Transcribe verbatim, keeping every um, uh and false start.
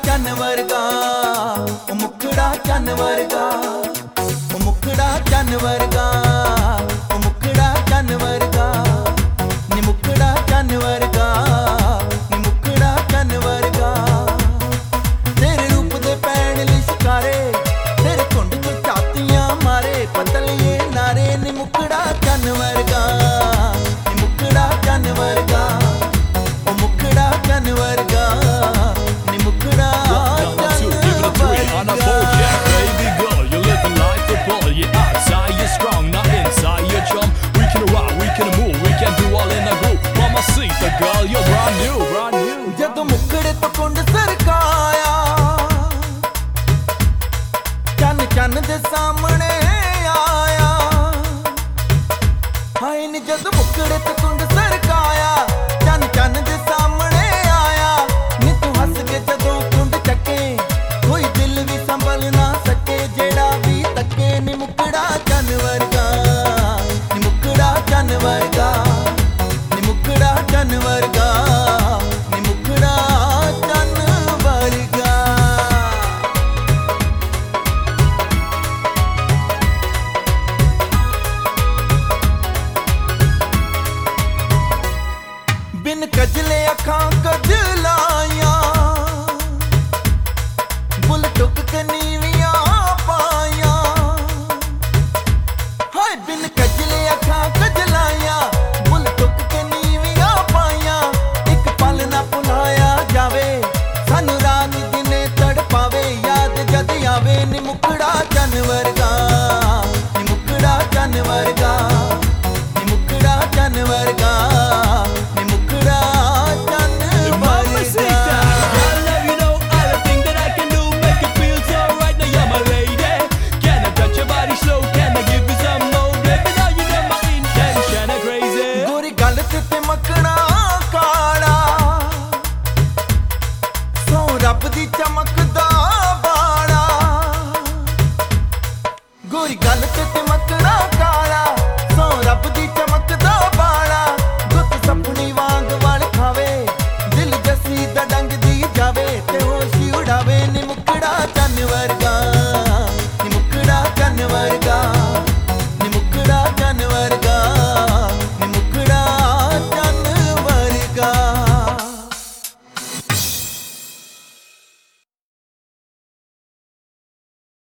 चन वर्गा ओ मुखड़ा चन वर्गा ओ मुखड़ा चन वर्गा ओ मुखड़ा चन वर्गा नी मुखड़ा चन वर्गा नी मुखड़ा चन वर्गा तेरे रूप दे पैण लिशकारे तेरे कुंड च छातियां मारे पतलिए नारे नी मुखड़ा चन वर्गा नी मुखड़ा चन वर्गा ओ मुखड़ा चन वर्गा नी मुखड़ा on a Bojack, baby girl, you're living like a bull. Yeah, outside you're strong, not inside you're chum. We can rock, we can move, we can do all in a group. Mamacita, girl, you're brand new, brand new. जदों मुखड़े तो कुंड सरकाया चन चन दे सामने आया हाय नी जदों मुखड़े तो कुंड सरकाया चन चन दे